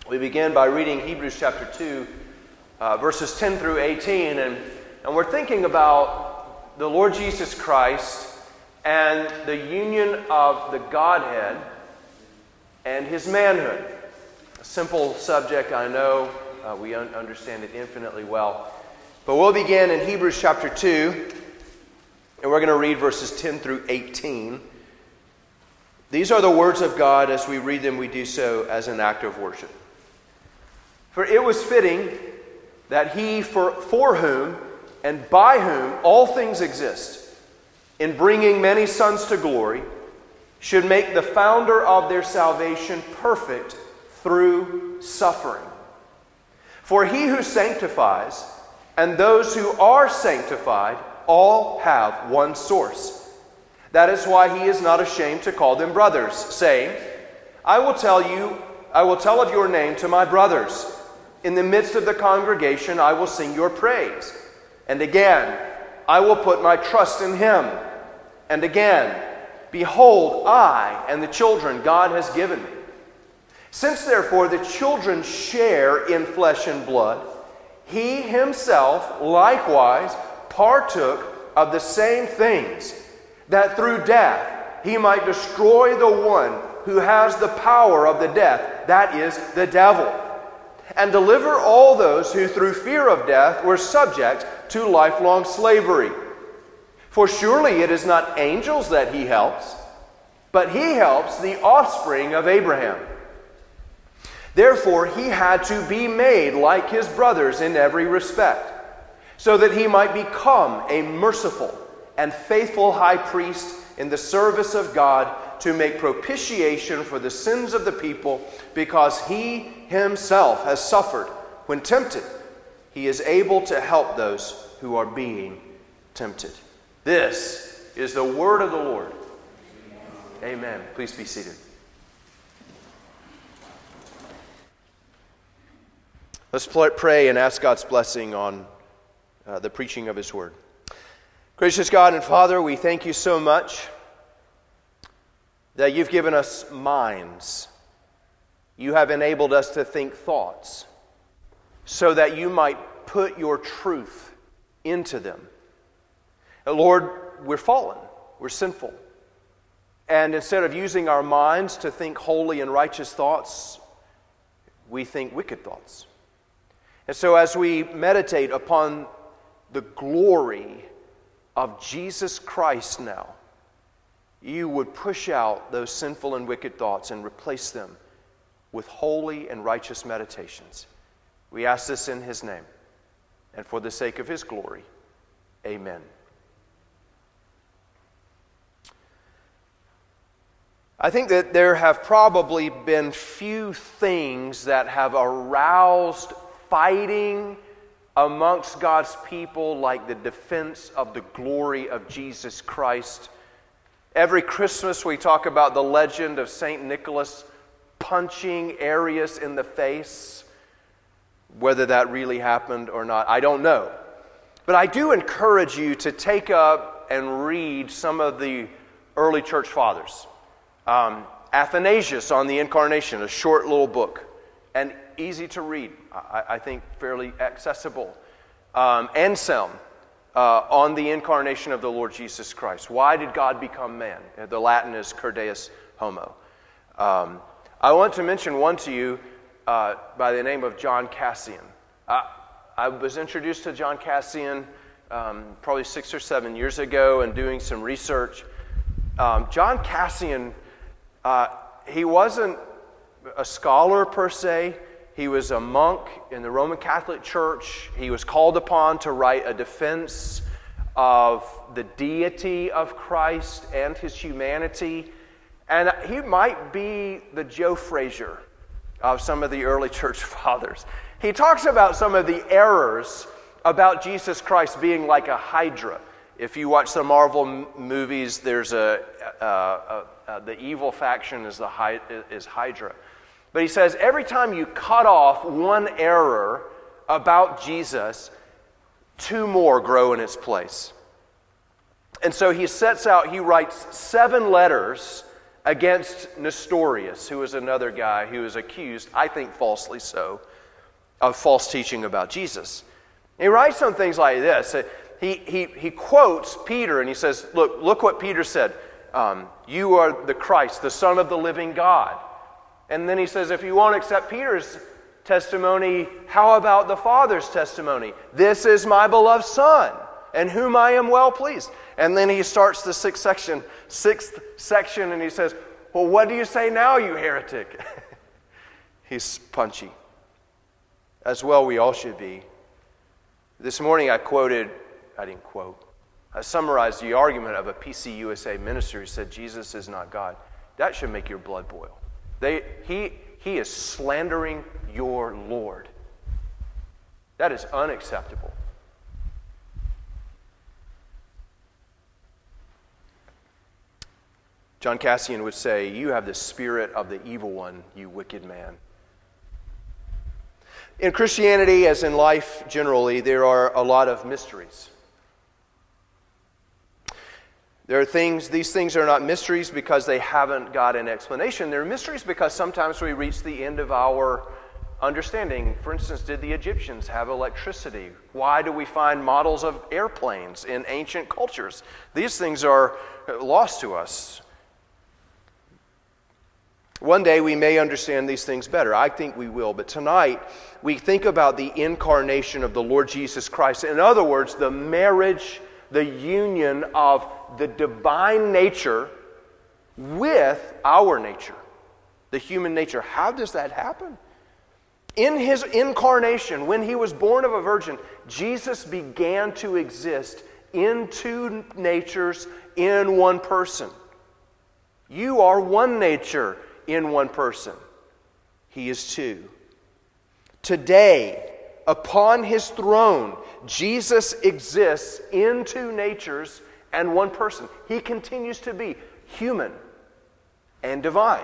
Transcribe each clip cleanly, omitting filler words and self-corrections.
We begin by reading Hebrews chapter 2, verses 10 through 18, and we're thinking about the Lord Jesus Christ and the union of the Godhead and His manhood. A simple subject, I know. We understand it infinitely well. But we'll begin in Hebrews chapter 2, and we're going to read verses 10 through 18. These are the words of God. As we read them, we do so as an act of worship. For it was fitting that He, for whom and by whom all things exist, in bringing many sons to glory, should make the founder of their salvation perfect through suffering. For He who sanctifies and those who are sanctified all have one source. That is why He is not ashamed to call them brothers, saying, I will tell of your name to my brothers. In the midst of the congregation I will sing your praise. And again, I will put my trust in Him. And again, behold, I and the children God has given me. Since therefore the children share in flesh and blood, He Himself likewise partook of the same things, that through death He might destroy the one who has the power of the death, that is, the devil, and deliver all those who through fear of death were subject to lifelong slavery. For surely it is not angels that He helps, but He helps the offspring of Abraham. Therefore He had to be made like His brothers in every respect, so that He might become a merciful and faithful high priest in the service of God, to make propitiation for the sins of the people, because He Himself has suffered when tempted. He is able to help those who are being tempted. This is the word of the Lord. Amen. Please be seated. Let's pray and ask God's blessing on the preaching of His word. Gracious God and Father, we thank You so much that You've given us minds. You have enabled us to think thoughts so that You might put Your truth into them. And Lord, we're fallen. We're sinful. And instead of using our minds to think holy and righteous thoughts, we think wicked thoughts. And so as we meditate upon the glory of Jesus Christ now, You would push out those sinful and wicked thoughts and replace them with holy and righteous meditations. We ask this in His name and for the sake of His glory. Amen. I think that there have probably been few things that have aroused fighting amongst God's people like the defense of the glory of Jesus Christ. Every Christmas we talk about the legend of St. Nicholas punching Arius in the face. Whether that really happened or not, I don't know. But I do encourage you to take up and read some of the early church fathers. Athanasius on the Incarnation, a short little book, and easy to read, I think fairly accessible. Anselm on the Incarnation of the Lord Jesus Christ. Why did God become man? The Latin is Cur Deus Homo. I want to mention one to you by the name of John Cassian. I was introduced to John Cassian probably 6 or 7 years ago and doing some research. John Cassian, he wasn't a scholar per se. He was a monk in the Roman Catholic Church. He was called upon to write a defense of the deity of Christ and His humanity. And he might be the Joe Frazier of some of the early church fathers. He talks about some of the errors about Jesus Christ being like a hydra. If you watch the Marvel movies, there's the evil faction is Hydra. But he says every time you cut off one error about Jesus, 2 more grow in its place. And so he writes 7 letters against Nestorius, who was another guy who was accused, I think falsely so, of false teaching about Jesus. And he writes some things like this. He quotes Peter and he says, look what Peter said. You are the Christ, the Son of the living God. And then he says, if you won't accept Peter's testimony, how about the Father's testimony? This is my beloved Son, in whom I am well pleased. And then he starts the sixth section, and he says, well, what do you say now, you heretic? He's punchy. As well we all should be. This morning I summarized the argument of a PCUSA minister who said Jesus is not God. That should make your blood boil. He is slandering your Lord. That is unacceptable. John Cassian would say, you have the spirit of the evil one, you wicked man. In Christianity, as in life generally, there are a lot of mysteries. These things are not mysteries because they haven't got an explanation. They're mysteries because sometimes we reach the end of our understanding. For instance, did the Egyptians have electricity? Why do we find models of airplanes in ancient cultures? These things are lost to us. One day we may understand these things better. I think we will. But tonight we think about the incarnation of the Lord Jesus Christ. In other words, the marriage, the union of the divine nature with our nature, the human nature. How does that happen? In his incarnation, when he was born of a virgin, Jesus began to exist in two natures in one person. You are one nature in one person. He is two. Today, upon his throne, Jesus exists in two natures and one person. He continues to be human and divine,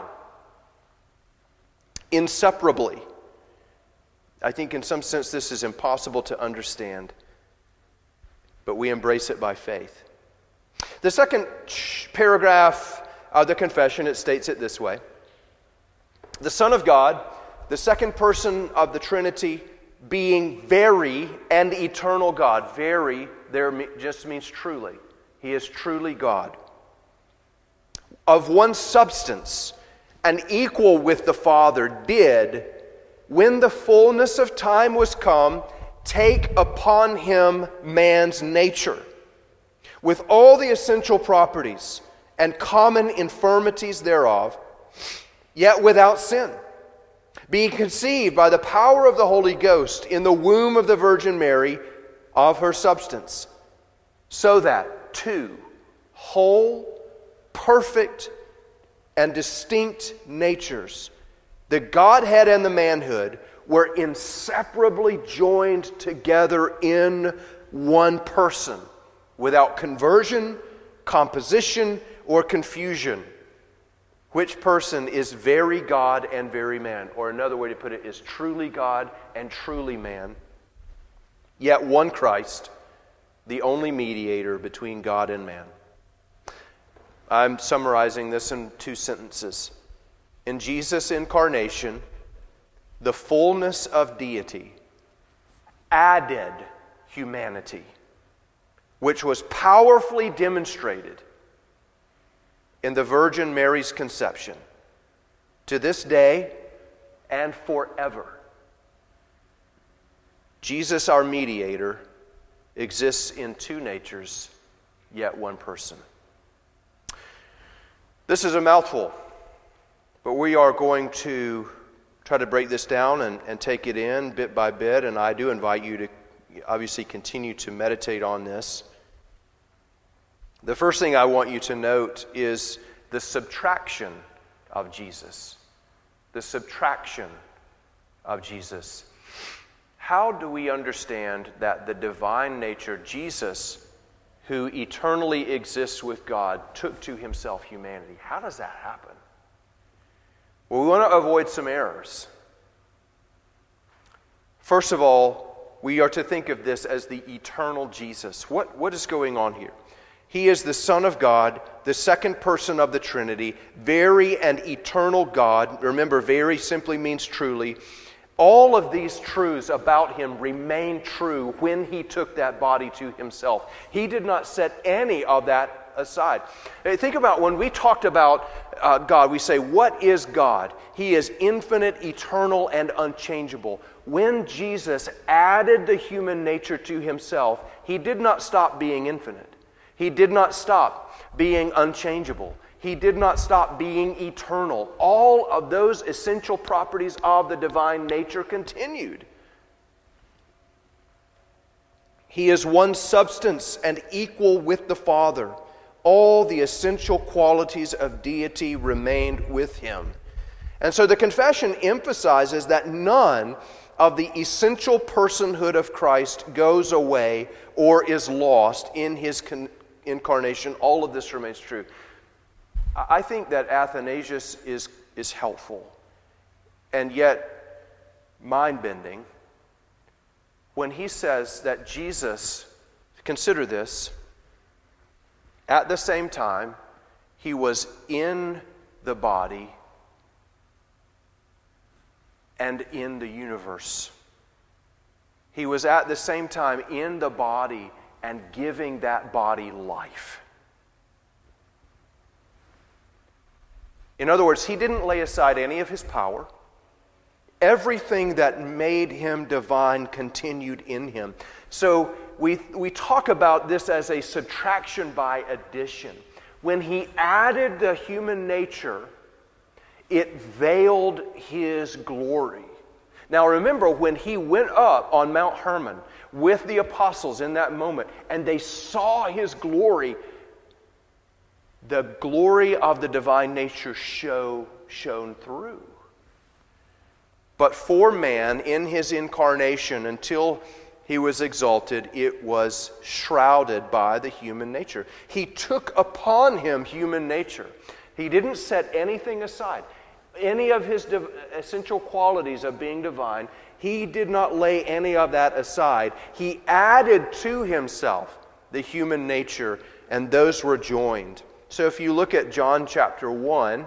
inseparably. I think in some sense this is impossible to understand, but we embrace it by faith. The second paragraph of the confession, it states it this way. The Son of God, the second person of the Trinity, being very and eternal God. Very there just means truly. He is truly God. Of one substance and equal with the Father, did, when the fullness of time was come, take upon him man's nature, with all the essential properties and common infirmities thereof, yet without sin, being conceived by the power of the Holy Ghost in the womb of the Virgin Mary of her substance, so that two whole, perfect, and distinct natures, the Godhead and the manhood, were inseparably joined together in one person, without conversion, composition, or confusion. Which person is very God and very man? Or another way to put it is truly God and truly man. Yet one Christ, the only mediator between God and man. I'm summarizing this in 2 sentences. In Jesus' incarnation, the fullness of deity added humanity, which was powerfully demonstrated in the Virgin Mary's conception, to this day and forever. Jesus, our mediator, exists in two natures, yet one person. This is a mouthful, but we are going to try to break this down and take it in bit by bit, and I do invite you to obviously continue to meditate on this. The first thing I want you to note is the subtraction of Jesus. The subtraction of Jesus. How do we understand that the divine nature, Jesus, who eternally exists with God, took to himself humanity? How does that happen? Well, we want to avoid some errors. First of all, we are to think of this as the eternal Jesus. What is going on here? He is the Son of God, the second person of the Trinity, very and eternal God. Remember, very simply means truly. All of these truths about him remain true when he took that body to himself. He did not set any of that aside. Think about when we talked about God, we say, what is God? He is infinite, eternal, and unchangeable. When Jesus added the human nature to himself, he did not stop being infinite. He did not stop being unchangeable. He did not stop being eternal. All of those essential properties of the divine nature continued. He is one substance and equal with the Father. All the essential qualities of deity remained with him. And so the confession emphasizes that none of the essential personhood of Christ goes away or is lost in his incarnation. All of this remains true. I think that Athanasius is helpful and yet mind-bending when he says that Jesus, consider this, at the same time, he was in the body and in the universe. He was at the same time in the body and giving that body life. In other words, he didn't lay aside any of his power. Everything that made him divine continued in him. So we talk about this as a subtraction by addition. When he added the human nature, it veiled his glory. Now remember, when he went up on Mount Hermon with the apostles in that moment, and they saw his glory, the glory of the divine nature shone through. But for man, in his incarnation, until he was exalted, it was shrouded by the human nature. He took upon him human nature. He didn't set anything aside. Any of his essential qualities of being divine, he did not lay any of that aside. He added to himself the human nature, and those were joined. So if you look at John chapter 1,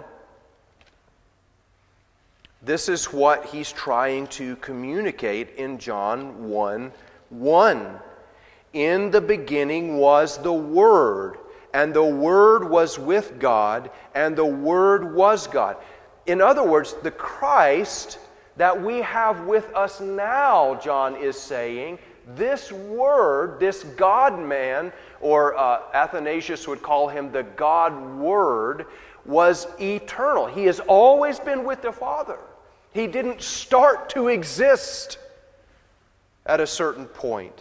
this is what he's trying to communicate in John 1:1. In the beginning was the Word, and the Word was with God, and the Word was God. In other words, the Christ that we have with us now, John is saying, this Word, this God-man, or Athanasius would call him the God-Word, was eternal. He has always been with the Father. He didn't start to exist at a certain point.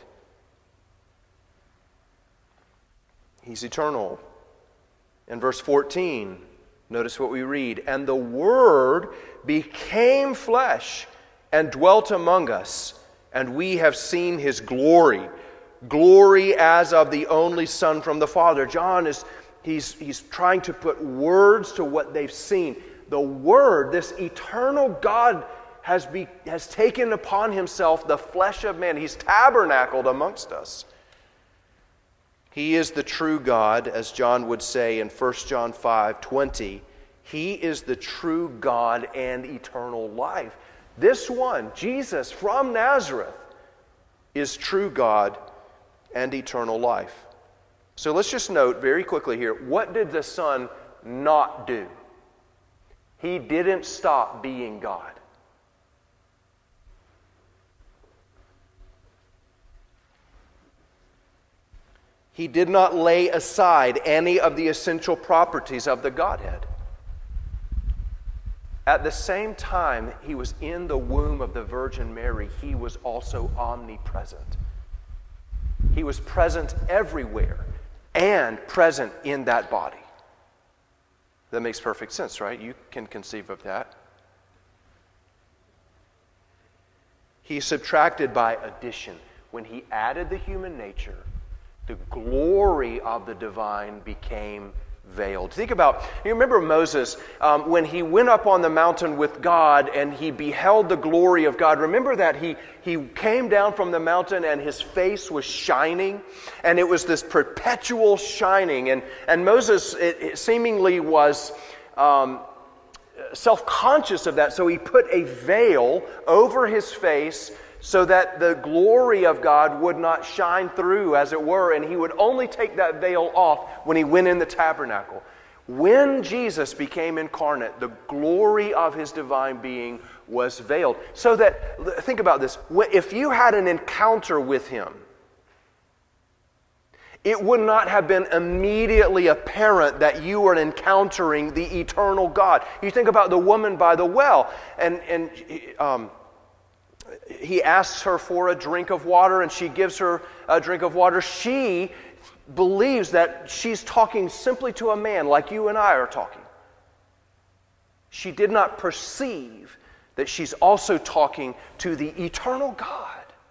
He's eternal. In verse 14, notice what we read. And the Word became flesh and dwelt among us, and we have seen His glory. Glory as of the only Son from the Father. John he's trying to put words to what they've seen. The Word, this eternal God, has taken upon Himself the flesh of man. He's tabernacled amongst us. He is the true God, as John would say in 1 John 5:20. He is the true God and eternal life. This one, Jesus from Nazareth, is true God and eternal life. So let's just note very quickly here, what did the Son not do? He didn't stop being God. He did not lay aside any of the essential properties of the Godhead. At the same time He was in the womb of the Virgin Mary, He was also omnipresent. He was present everywhere and present in that body. That makes perfect sense, right? You can conceive of that. He subtracted by addition. When He added the human nature, the glory of the divine became veiled. Think about, you remember Moses when he went up on the mountain with God and he beheld the glory of God. Remember that he came down from the mountain and his face was shining, and it was this perpetual shining. And Moses it seemingly was self-conscious of that, so he put a veil over his face so that the glory of God would not shine through, as it were, and he would only take that veil off when he went in the tabernacle. When Jesus became incarnate, the glory of his divine being was veiled. So that, think about this, if you had an encounter with him, it would not have been immediately apparent that you were encountering the eternal God. You think about the woman by the well, and he asks her for a drink of water, and she gives her a drink of water. She believes that she's talking simply to a man like you and I are talking. She did not perceive that she's also talking to the eternal God.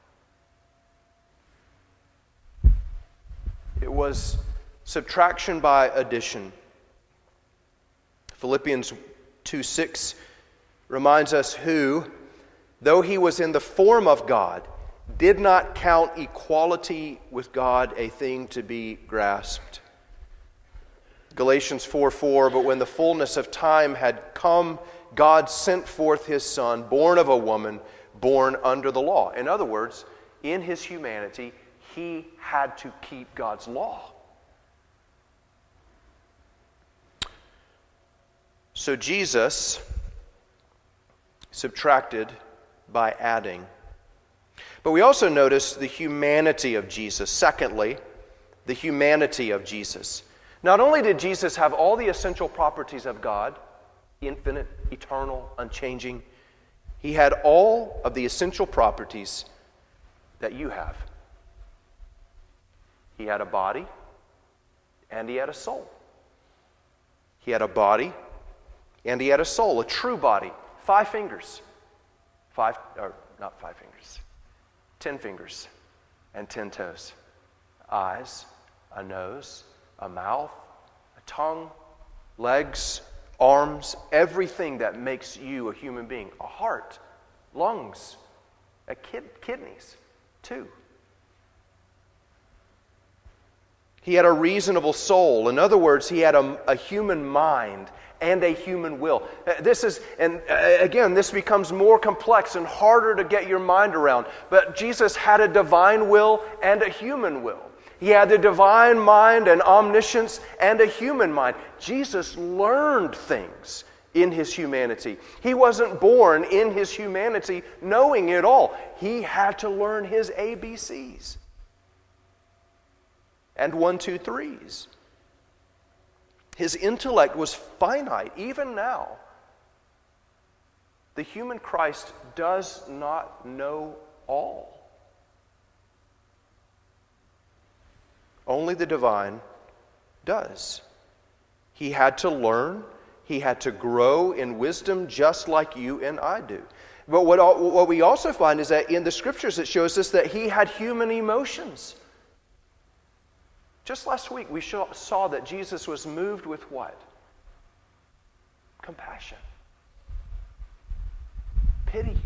It was subtraction by addition. Philippians 2:6 reminds us who, though he was in the form of God, did not count equality with God a thing to be grasped. Galatians 4:4, but when the fullness of time had come, God sent forth his Son, born of a woman, born under the law. In other words, in his humanity, he had to keep God's law. So Jesus subtracted by adding. But we also notice the humanity of Jesus. Secondly, the humanity of Jesus. Not only did Jesus have all the essential properties of God, infinite, eternal, unchanging, he had all of the essential properties that you have. He had a body and he had a soul. He had a body and he had a soul, a true body. 5 fingers. 10 fingers and 10 toes. Eyes, a nose, a mouth, a tongue, legs, arms, everything that makes you a human being. A heart, lungs, kidneys, too. He had a reasonable soul. In other words, he had a human mind and a human will. This becomes more complex and harder to get your mind around. But Jesus had a divine will and a human will. He had the divine mind and omniscience and a human mind. Jesus learned things in his humanity. He wasn't born in his humanity knowing it all. He had to learn his ABCs and 1, 2, 3s. His intellect was finite, even now. The human Christ does not know all. Only the divine does. He had to learn. He had to grow in wisdom just like you and I do. But what we also find is that in the Scriptures it shows us that he had human emotions. Just last week we saw that Jesus was moved with what? Compassion. Pity.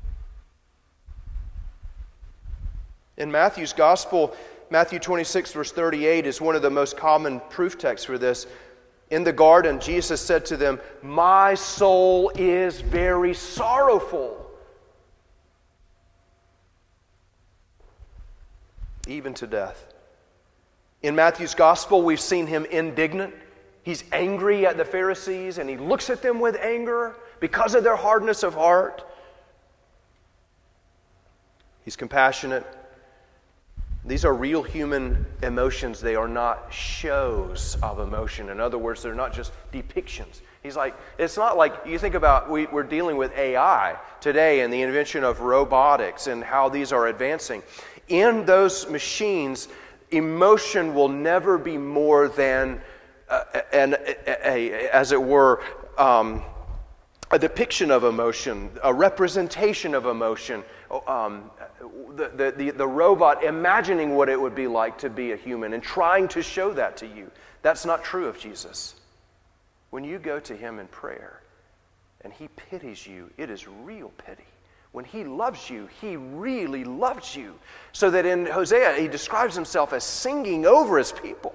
In Matthew's Gospel, Matthew 26, verse 38 is one of the most common proof texts for this. In the garden, Jesus said to them, "My soul is very sorrowful, even to death." In Matthew's Gospel, we've seen him indignant. He's angry at the Pharisees, and he looks at them with anger because of their hardness of heart. He's compassionate. These are real human emotions. They are not shows of emotion. In other words, they're not just depictions. He's like, it's not like you think about, we're dealing with AI today and the invention of robotics and how these are advancing. In those machines, emotion will never be more than, as it were, a depiction of emotion, a representation of emotion. The robot imagining what it would be like to be a human and trying to show that to you. That's not true of Jesus. When you go to him in prayer and he pities you, it is real pity. When he loves you, he really loves you. So that in Hosea, he describes himself as singing over his people.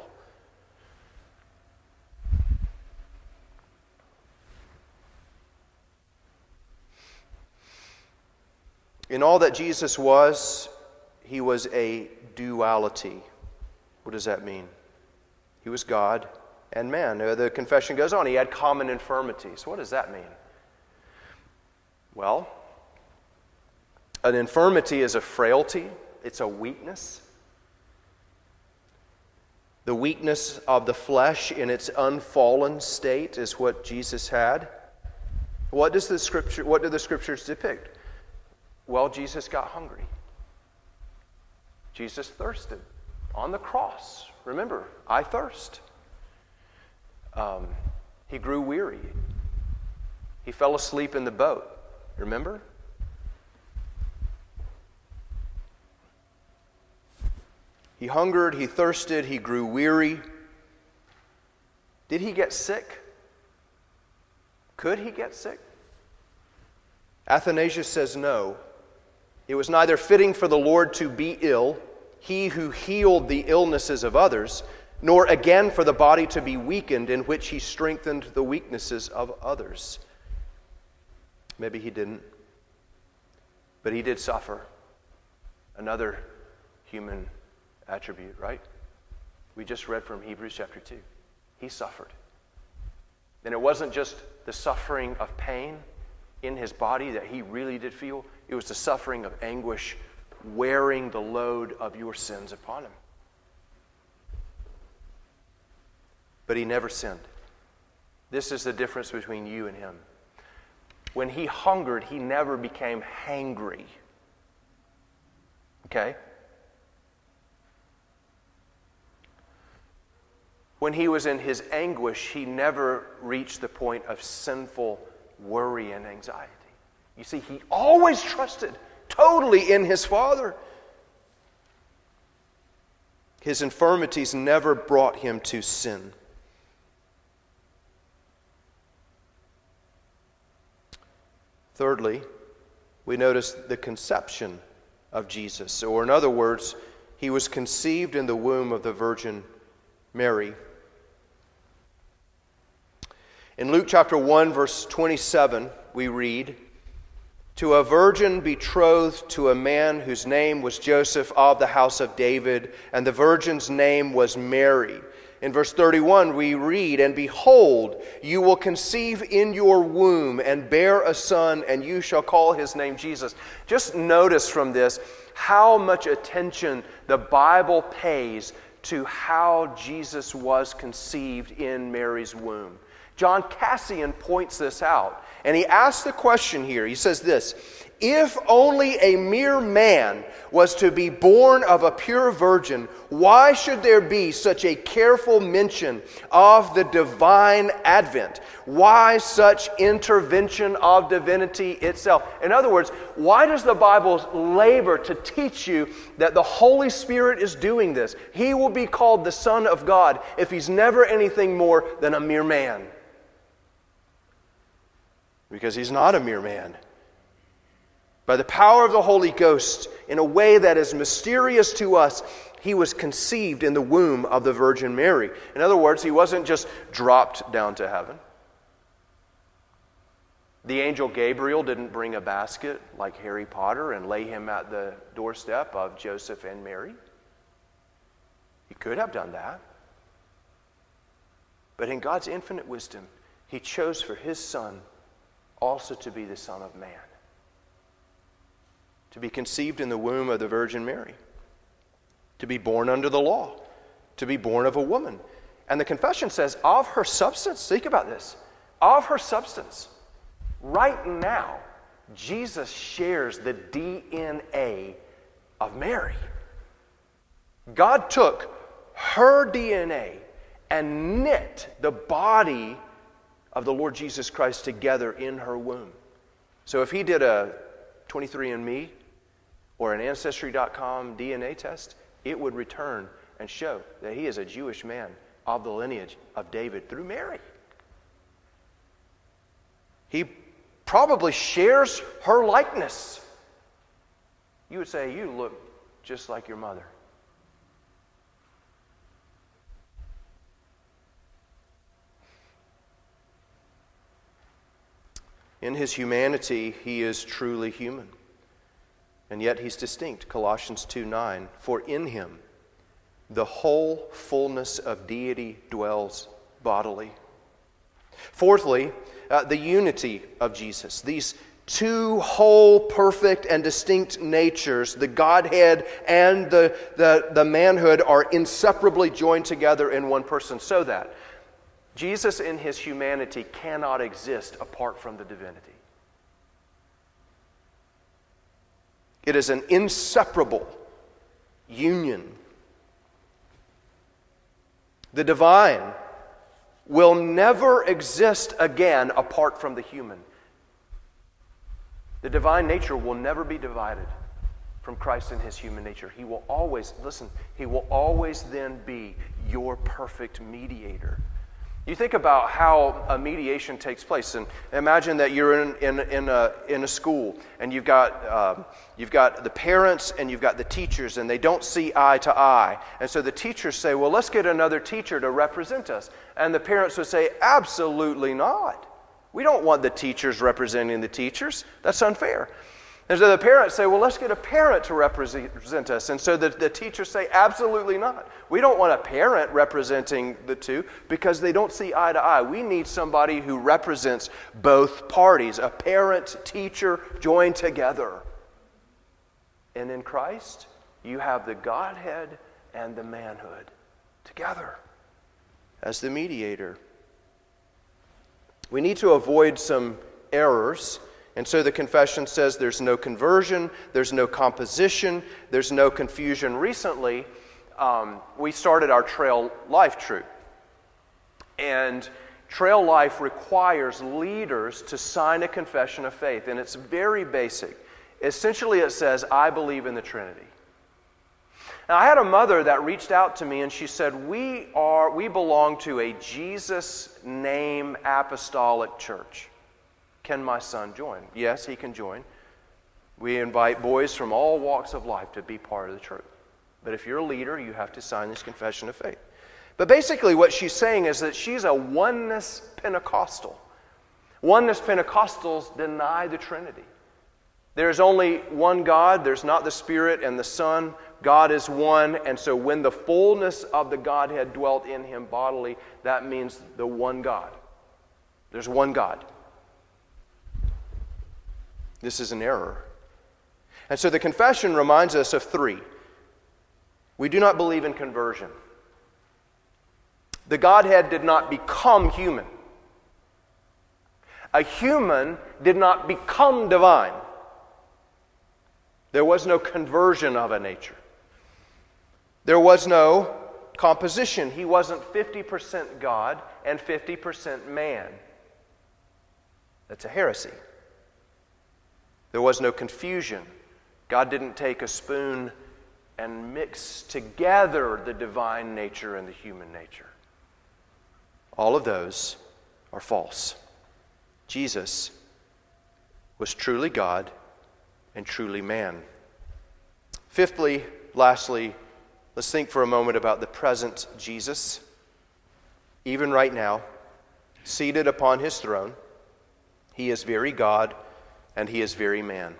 In all that Jesus was, he was a duality. What does that mean? He was God and man. The confession goes on. He had common infirmities. What does that mean? Well, an infirmity is a frailty. It's a weakness. The weakness of the flesh in its unfallen state is what Jesus had. What do the scriptures depict? Well, Jesus got hungry. Jesus thirsted on the cross. Remember, I thirst. He grew weary. He fell asleep in the boat. Remember? He hungered, he thirsted, he grew weary. Did he get sick? Could he get sick? Athanasius says no. It was neither fitting for the Lord to be ill, he who healed the illnesses of others, nor again for the body to be weakened, in which he strengthened the weaknesses of others. Maybe he didn't, but he did suffer. Another human attribute, right? We just read from Hebrews chapter 2. He suffered. And it wasn't just the suffering of pain in his body that he really did feel. It was the suffering of anguish, wearing the load of your sins upon him. But he never sinned. This is the difference between you and him. When he hungered, he never became hangry. Okay? When he was in his anguish, he never reached the point of sinful worry and anxiety. You see, he always trusted totally in his Father. His infirmities never brought him to sin. Thirdly, we notice the conception of Jesus. Or in other words, he was conceived in the womb of the Virgin Mary. In Luke chapter 1, verse 27, we read, "To a virgin betrothed to a man whose name was Joseph of the house of David, and the virgin's name was Mary." In verse 31, we read, "And behold, you will conceive in your womb and bear a son, and you shall call his name Jesus." Just notice from this how much attention the Bible pays to how Jesus was conceived in Mary's womb. John Cassian points this out, and he asks the question here. He says this, "If only a mere man was to be born of a pure virgin, why should there be such a careful mention of the divine advent? Why such intervention of divinity itself?" In other words, why does the Bible labor to teach you that the Holy Spirit is doing this? He will be called the Son of God if he's never anything more than a mere man. Because he's not a mere man. By the power of the Holy Ghost, in a way that is mysterious to us, he was conceived in the womb of the Virgin Mary. In other words, he wasn't just dropped down to heaven. The angel Gabriel didn't bring a basket like Harry Potter and lay him at the doorstep of Joseph and Mary. He could have done that. But in God's infinite wisdom, he chose for his Son also to be the Son of Man, to be conceived in the womb of the Virgin Mary, to be born under the law, to be born of a woman. And the confession says, of her substance, think about this, of her substance, right now, Jesus shares the DNA of Mary. God took her DNA and knit the body of the Lord Jesus Christ together in her womb. So if he did a 23andMe or an Ancestry.com DNA test, it would return and show that he is a Jewish man of the lineage of David through Mary. He probably shares her likeness. You would say, you look just like your mother. In his humanity, he is truly human. And yet he's distinct. Colossians 2:9, for in him the whole fullness of deity dwells bodily. Fourthly, the unity of Jesus. These two whole, perfect, and distinct natures, the Godhead and the manhood, are inseparably joined together in one person, so that Jesus in his humanity cannot exist apart from the divinity. It is an inseparable union. The divine will never exist again apart from the human. The divine nature will never be divided from Christ in his human nature. He will always, he will always then be your perfect mediator. You think about how a mediation takes place, and imagine that you're in a school, and you've got the parents and you've got the teachers, and they don't see eye to eye, and so the teachers say, "Well, let's get another teacher to represent us," and the parents would say, "Absolutely not. We don't want the teachers representing the teachers. That's unfair." And so the parents say, "Well, let's get a parent to represent us." And so the teachers say, "Absolutely not. We don't want a parent representing the two because they don't see eye to eye. We need somebody who represents both parties, a parent-teacher joined together." And in Christ, you have the Godhead and the manhood together as the mediator. We need to avoid some errors. And so the confession says there's no conversion, there's no composition, there's no confusion. Recently, we started our Trail Life troop. And Trail Life requires leaders to sign a confession of faith. And it's very basic. Essentially, it says, "I believe in the Trinity." Now, I had a mother that reached out to me and she said, we belong to a Jesus name apostolic church. Can my son join? Yes, he can join. We invite boys from all walks of life to be part of the troop. But if you're a leader, you have to sign this confession of faith. But basically what she's saying is that she's a oneness Pentecostal. Oneness Pentecostals deny the Trinity. There's only one God. There's not the Spirit and the Son. God is one. And so when the fullness of the Godhead dwelt in him bodily, that means the one God. There's one God. This is an error. And so the confession reminds us of three. We do not believe in conversion. The Godhead did not become human. A human did not become divine. There was no conversion of a nature. There was no composition. He wasn't 50% God and 50% man. That's a heresy. There was no confusion. God didn't take a spoon and mix together the divine nature and the human nature. All of those are false. Jesus was truly God and truly man. Fifthly, lastly, let's think for a moment about the present Jesus. Even right now, seated upon his throne, he is very God and he is very man.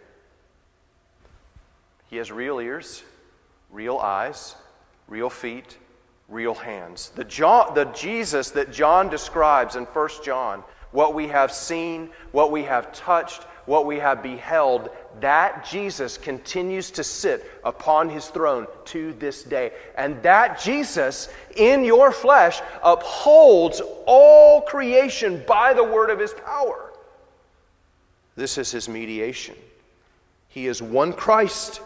He has real ears, real eyes, real feet, real hands. The Jesus that John describes in 1 John, what we have seen, what we have touched, what we have beheld, that Jesus continues to sit upon his throne to this day. And that Jesus in your flesh upholds all creation by the word of his power. This is his mediation. He is one Christ.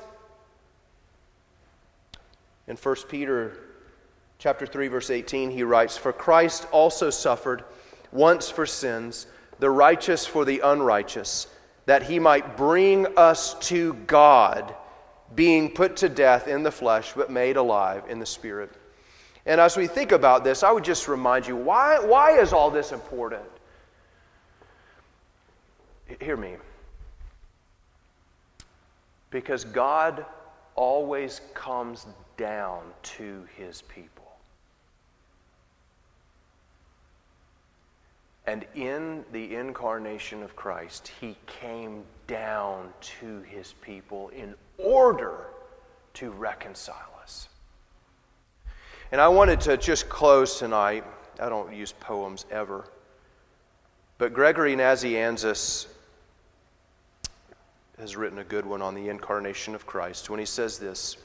In 1 Peter chapter 3, verse 18, he writes, "For Christ also suffered once for sins, the righteous for the unrighteous, that he might bring us to God, being put to death in the flesh, but made alive in the Spirit." And as we think about this, I would just remind you, why is all this important? Hear me. Because God always comes down to His people. And in the incarnation of Christ, He came down to His people in order to reconcile us. And I wanted to just close tonight. I don't use poems ever. But Gregory Nazianzus has written a good one on the incarnation of Christ when he says this: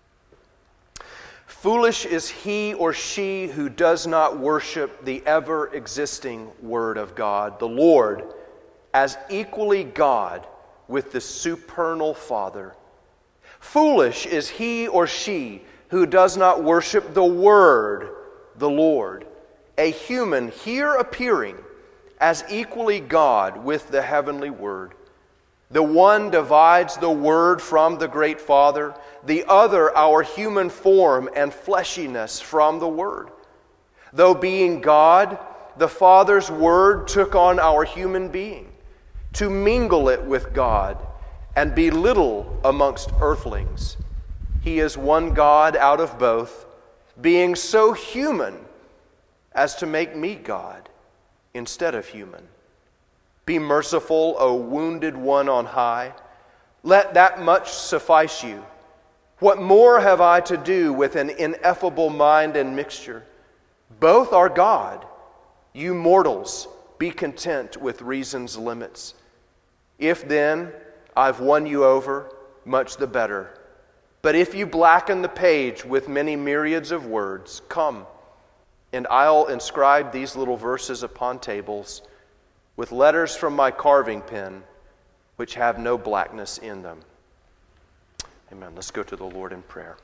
"Foolish is he or she who does not worship the ever-existing Word of God, the Lord, as equally God with the supernal Father. Foolish is he or she who does not worship the Word, the Lord, a human here appearing as equally God with the heavenly Word. The one divides the Word from the great Father, the other our human form and fleshiness from the Word. Though being God, the Father's Word took on our human being to mingle it with God and be little amongst earthlings. He is one God out of both, being so human as to make me God instead of human. Be merciful, O wounded one on high. Let that much suffice you. What more have I to do with an ineffable mind and mixture? Both are God. You mortals, be content with reason's limits. If then I've won you over, much the better. But if you blacken the page with many myriads of words, come, and I'll inscribe these little verses upon tables with letters from my carving pen, which have no blackness in them." Amen. Let's go to the Lord in prayer.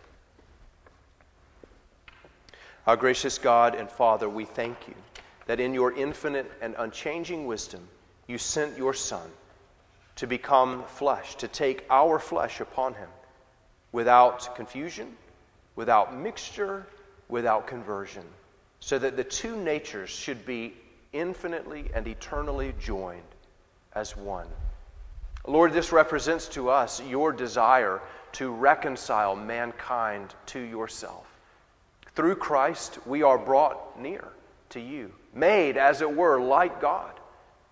Our gracious God and Father, we thank you that in your infinite and unchanging wisdom, you sent your Son to become flesh, to take our flesh upon him, without confusion, without mixture, without conversion, so that the two natures should be infinitely and eternally joined as one. Lord, this represents to us your desire to reconcile mankind to yourself. Through Christ, we are brought near to you, made, as it were, like God,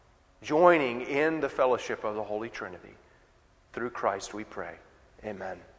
joining in the fellowship of the Holy Trinity. Through Christ we pray. Amen.